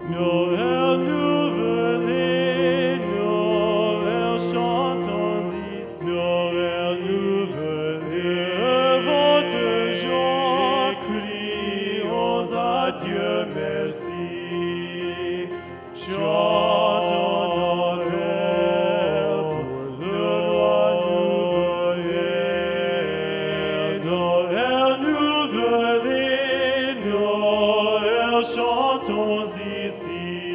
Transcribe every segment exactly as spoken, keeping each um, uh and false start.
Noël, nous venez, Noël, chantons ici. Noël, nous venez, votre joie, crions à Dieu merci. Chantons Noël pour le roi nouveau-né. Noël, nous venez, Noël, chantons ici.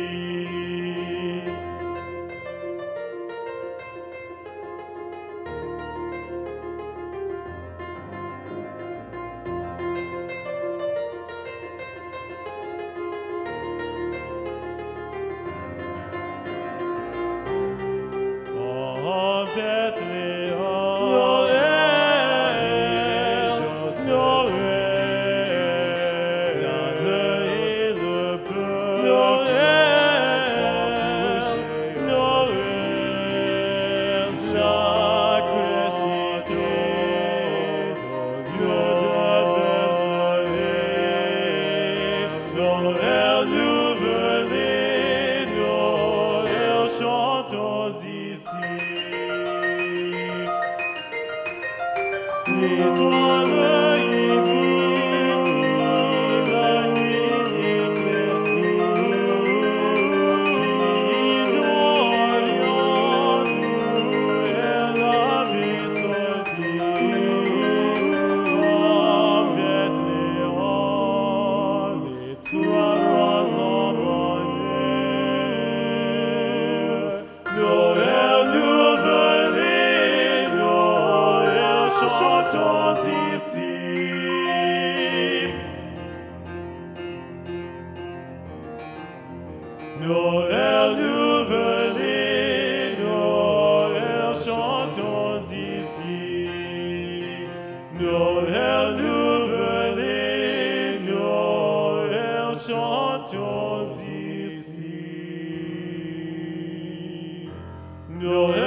En Bethléem, Noël, Noël, l'âne et le bœuf, Noël, Noël, la crèche était, lieu de berceau. Noël, nous venez, Noël, chantons ici. L'étoile illumine la nuit éclaircie, qui d'Orient d'où elle avait sorti. En Bethléem, les trois rois emmenés. Noël, nous venez, Noël, chantons ici. Noël, nous venez, Noël, chantons ici. Noël, nous venez, Noël, chantons ici. Noël,